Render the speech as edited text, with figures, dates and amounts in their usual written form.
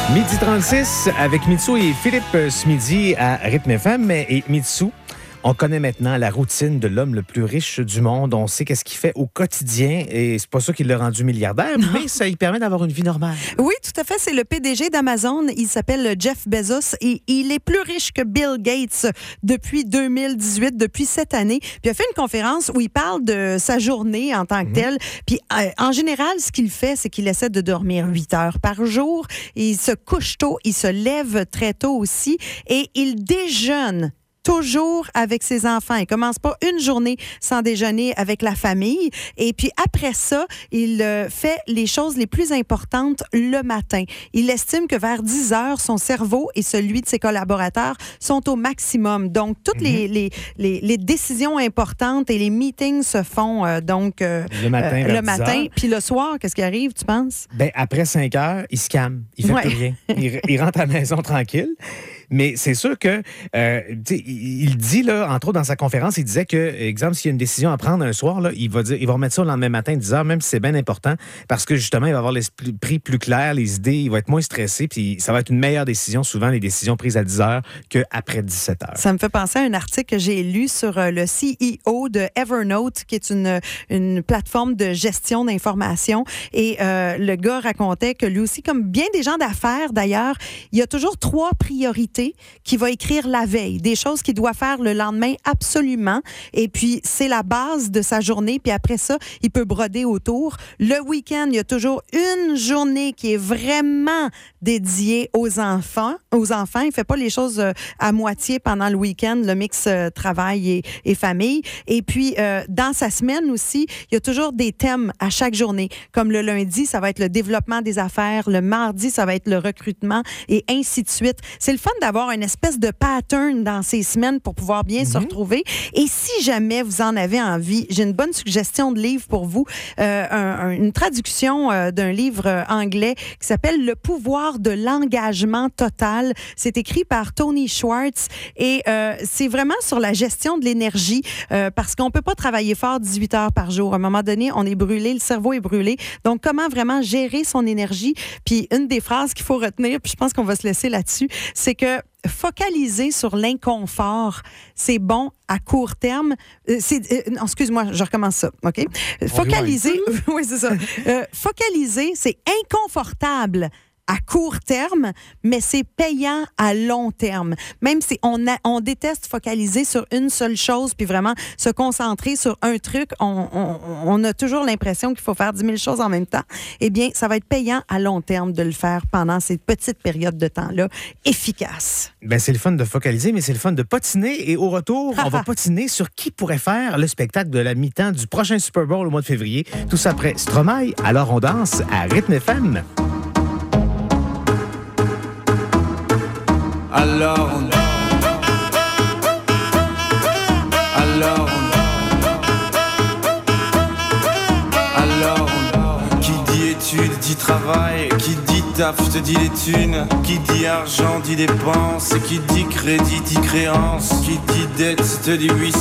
12h36 avec Mitsou et Philippe ce midi à Rythme FM. Et Mitsou, on connaît maintenant la routine de l'homme le plus riche du monde. On sait qu'est-ce qu'il fait au quotidien et c'est pas ça qui l'a rendu milliardaire, mais ça lui permet d'avoir une vie normale. Oui, tout à fait. C'est le PDG d'Amazon. Il s'appelle Jeff Bezos et il est plus riche que Bill Gates depuis 2018, depuis cette année. Puis il a fait une conférence où il parle de sa journée en tant que telle. Puis en général, ce qu'il fait, c'est qu'il essaie de dormir 8 heures par jour. Il se couche tôt, il se lève très tôt aussi et il déjeune toujours avec ses enfants. Il commence pas une journée sans déjeuner avec la famille. Et puis après ça, il fait les choses les plus importantes le matin. Il estime que vers 10 heures, son cerveau et celui de ses collaborateurs sont au maximum. Donc, toutes les décisions importantes et les meetings se font le matin. Puis le soir, qu'est-ce qui arrive, tu penses? Ben, après 5 heures, il se calme. Il fait plus rien. Il rentre à la maison tranquille. Mais c'est sûr que, il dit, là, entre autres, dans sa conférence, il disait que, exemple, s'il y a une décision à prendre un soir, là, il va remettre ça le lendemain matin, 10 heures, même si c'est bien important, parce que, justement, il va avoir l'esprit plus clair, les idées, il va être moins stressé, puis ça va être une meilleure décision, souvent, les décisions prises à 10 heures qu'après 17 heures. Ça me fait penser à un article que j'ai lu sur le CEO de Evernote, qui est une plateforme de gestion d'informations. Et le gars racontait que lui aussi, comme bien des gens d'affaires, d'ailleurs, il y a toujours 3 priorités qu'il va écrire la veille, des choses qu'il doit faire le lendemain absolument. Et puis, c'est la base de sa journée. Puis après ça, il peut broder autour. Le week-end, il y a toujours une journée qui est vraiment dédiée aux enfants. Il ne fait pas les choses à moitié pendant le week-end, le mix travail et famille. Et puis, dans sa semaine aussi, il y a toujours des thèmes à chaque journée. Comme le lundi, ça va être le développement des affaires. Le mardi, ça va être le recrutement et ainsi de suite. C'est le fun d'avoir une espèce de pattern dans ces semaines pour pouvoir bien se retrouver. Et si jamais vous en avez envie, j'ai une bonne suggestion de livre pour vous. Une traduction d'un livre anglais qui s'appelle « Le pouvoir de l'engagement total ». C'est écrit par Tony Schwartz et c'est vraiment sur la gestion de l'énergie parce qu'on peut pas travailler fort 18 heures par jour. À un moment donné, on est brûlé, le cerveau est brûlé. Donc, comment vraiment gérer son énergie? Puis, une des phrases qu'il faut retenir, puis je pense qu'on va se laisser là-dessus, c'est que focaliser sur l'inconfort, c'est bon à court terme. Non, excuse-moi, je recommence ça, OK? Focaliser, oui, c'est ça. Focaliser, c'est inconfortable à court terme, mais c'est payant à long terme. Même si on déteste focaliser sur une seule chose puis vraiment se concentrer sur un truc, on a toujours l'impression qu'il faut faire 10 000 choses en même temps. Eh bien, ça va être payant à long terme de le faire pendant ces petites périodes de temps-là efficaces. Ben, c'est le fun de focaliser, mais c'est le fun de patiner. Et au retour, on va patiner sur qui pourrait faire le spectacle de la mi-temps du prochain Super Bowl au mois de février. Tout ça après Stromae. Alors, on danse à Rythme FM. Alors qui dit études dit travail, qui dit taf te dit les thunes, qui dit argent dit dépenses, qui dit crédit dit créance, qui dit dette te dit oui.